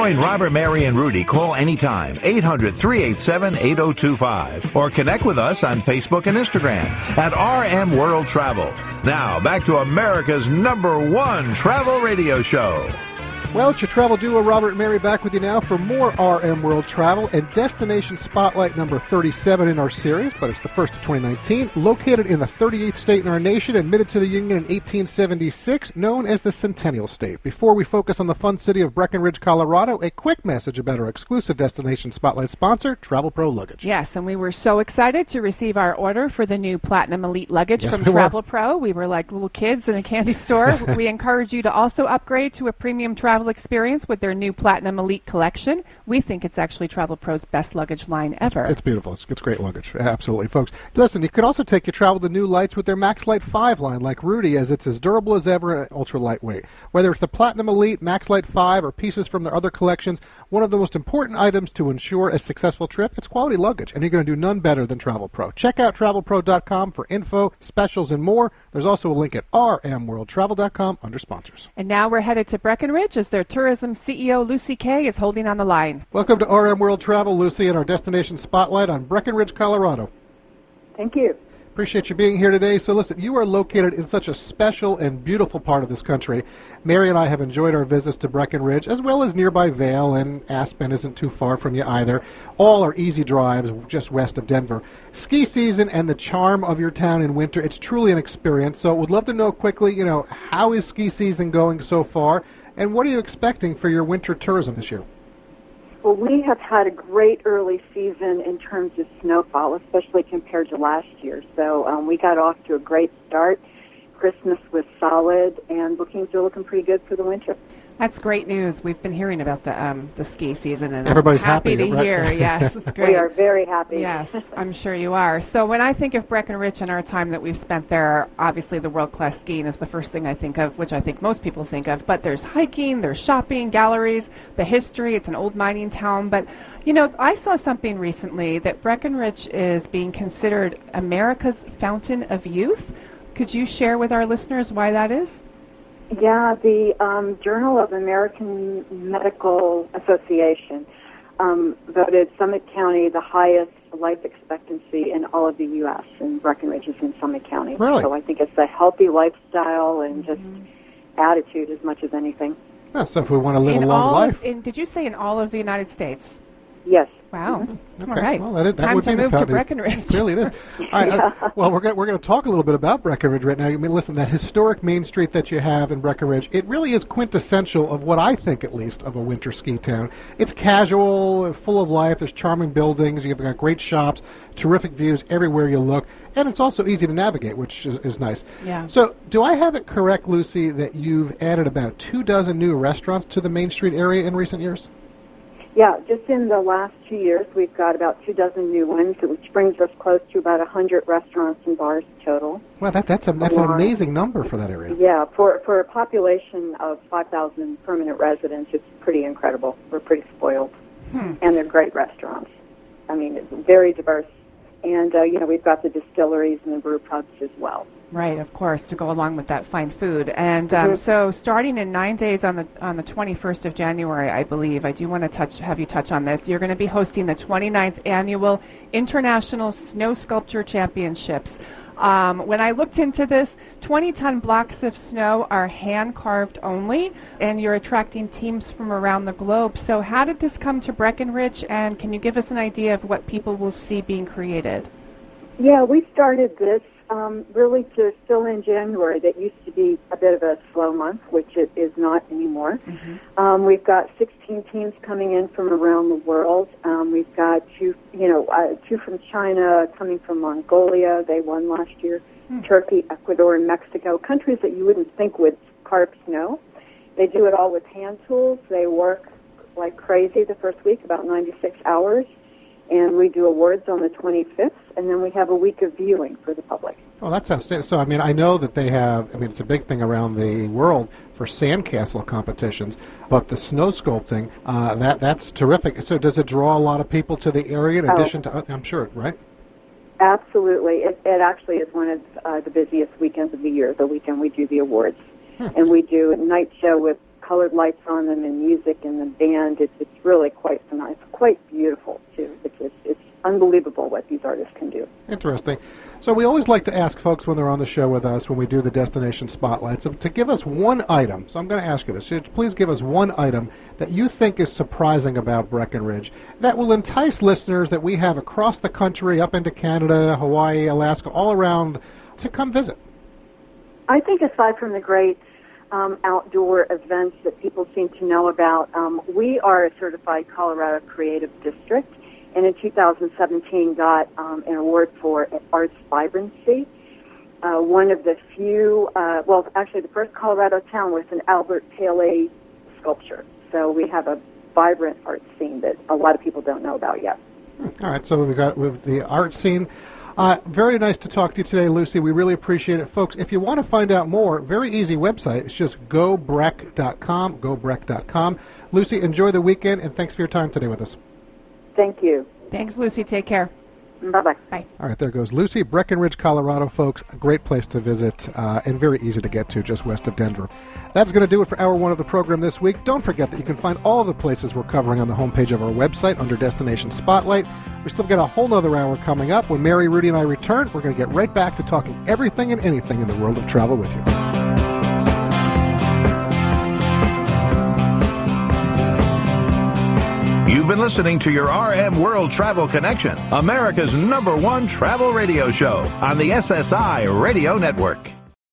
join Robert, Mary, and Rudy. Call anytime, 800-387-8025. Or connect with us on Facebook and Instagram at RM World Travel. Now, back to America's #1 travel radio show. Well, it's your travel duo, Robert and Mary, back with you now for more RM World Travel and Destination Spotlight number 37 in our series, but it's the first of 2019. Located in the 38th state in our nation, admitted to the Union in 1876, known as the Centennial State. Before we focus on the fun city of Breckenridge, Colorado, a quick message about our exclusive Destination Spotlight sponsor, Travel Pro Luggage. Yes, and we were so excited to receive our order for the new Platinum Elite luggage from Travel Pro. We were like little kids in a candy store. We encourage you to also upgrade to a premium travel experience with their new Platinum Elite collection. We think it's actually Travel Pro's best luggage line ever. It's beautiful. It's great luggage. Absolutely, folks. Listen, you could also take your travel to new lights with their Max Light 5 line, like Rudy, as it's as durable as ever and ultra lightweight. Whether it's the Platinum Elite, Max Light 5, or pieces from their other collections, one of the most important items to ensure a successful trip, it's quality luggage, and you're going to do none better than Travel Pro. Check out travelpro.com for info, specials, and more. There's also a link at rmworldtravel.com under sponsors. And now we're headed to Breckenridge as their tourism CEO, Lucy Kay, is holding on the line. Welcome to RM World Travel, Lucy, and our Destination Spotlight on Breckenridge, Colorado. Thank you. Appreciate you being here today. So listen, you are located in such a special and beautiful part of this country. Mary and I have enjoyed our visits to Breckenridge, as well as nearby Vail, and Aspen isn't too far from you either. All are easy drives just west of Denver. Ski season and the charm of your town in winter, it's truly an experience. So would love to know quickly, how is ski season going so far, and what are you expecting for your winter tourism this year? Well, we have had a great early season in terms of snowfall, especially compared to last year. So we got off to a great start. Christmas was solid, and bookings are looking pretty good for the winter. That's great news. We've been hearing about the ski season, and everybody's I'm happy to right? hear. Yes, it's great. We are very happy. Yes, I'm sure you are. So when I think of Breckenridge and our time that we've spent there, obviously the world-class skiing is the first thing I think of, which I think most people think of. But there's hiking, there's shopping, galleries, the history. It's an old mining town. But, I saw something recently that Breckenridge is being considered America's Fountain of Youth. Could you share with our listeners why that is? Yeah, the Journal of American Medical Association voted Summit County the highest life expectancy in all of the U.S., and Breckenridge is in Summit County. Really? So I think it's a healthy lifestyle and just attitude as much as anything. Yeah, so if we want to live a long life. Did you say in all of the United States? Yes. Wow. Okay. All right. Well, that Time would to be move the to fountain. Breckenridge. It really, it is. All right. Well, we're going to talk a little bit about Breckenridge right now. I mean, listen, that historic main street that you have in Breckenridge, it really is quintessential of what I think, at least, of a winter ski town. It's casual, full of life. There's charming buildings. You've got great shops, terrific views everywhere you look, and it's also easy to navigate, which is nice. Yeah. So, do I have it correct, Lucy, that you've added about 24 new restaurants to the Main Street area in recent years? Yeah, just in the last 2 years, we've got about 24 new ones, which brings us close to about 100 restaurants and bars total. Well, that's an amazing number for that area. Yeah, for a population of 5,000 permanent residents, it's pretty incredible. We're pretty spoiled. And they're great restaurants. I mean, it's very diverse. And, we've got the distilleries and the brew pubs as well. Right, of course, to go along with that fine food. And so starting in 9 days on the 21st of January, I believe, I do want to have you touch on this. You're going to be hosting the 29th Annual International Snow Sculpture Championships. When I looked into this, 20-ton blocks of snow are hand-carved only, and you're attracting teams from around the globe. So how did this come to Breckenridge, and can you give us an idea of what people will see being created? Yeah, we started this really to fill in January. That used to be a bit of a slow month, which it is not anymore. We've got 16 teams coming in from around the world. We've got two from China, coming from Mongolia. They won last year. Turkey, Ecuador, and Mexico, countries that you wouldn't think would carve snow. They do it all with hand tools. They work like crazy the first week, about 96 hours. And we do awards on the 25th, and then we have a week of viewing for the public. Oh, that's outstanding. So, I know that they have, it's a big thing around the world for sandcastle competitions, but the snow sculpting, that's terrific. So does it draw a lot of people to the area in addition to, I'm sure, right? Absolutely. It actually is one of the busiest weekends of the year, the weekend we do the awards. And we do a night show with colored lights on them and music and the band. It's really quite nice, quite beautiful too. It's unbelievable what these artists can do. Interesting. So we always like to ask folks when they're on the show with us, when we do the Destination Spotlights, to give us one item. So I'm going to ask you this. Please give us one item that you think is surprising about Breckenridge that will entice listeners that we have across the country, up into Canada, Hawaii, Alaska, all around, to come visit. I think aside from the great outdoor events that people seem to know about, we are a certified Colorado Creative District, and in 2017 got an award for arts vibrancy. One of the few, actually the first Colorado town with an Albert Paley sculpture. So we have a vibrant art scene that a lot of people don't know about yet. All right, so we've got with the art scene. Very nice to talk to you today, Lucy. We really appreciate it. Folks, if you want to find out more, very easy website. It's just gobrec.com, gobrec.com. Lucy, enjoy the weekend, and thanks for your time today with us. Thank you. Thanks, Lucy. Take care. Bye-bye. Bye. All right, there goes Lucy. Breckenridge, Colorado, folks. A great place to visit and very easy to get to just west of Denver. That's going to do it for Hour 1 of the program this week. Don't forget that you can find all the places we're covering on the homepage of our website under Destination Spotlight. We still got a whole nother hour coming up. When Mary, Rudy, and I return, we're going to get right back to talking everything and anything in the world of travel with you. You've been listening to your RM World Travel Connection, America's #1 travel radio show on the SSI Radio Network.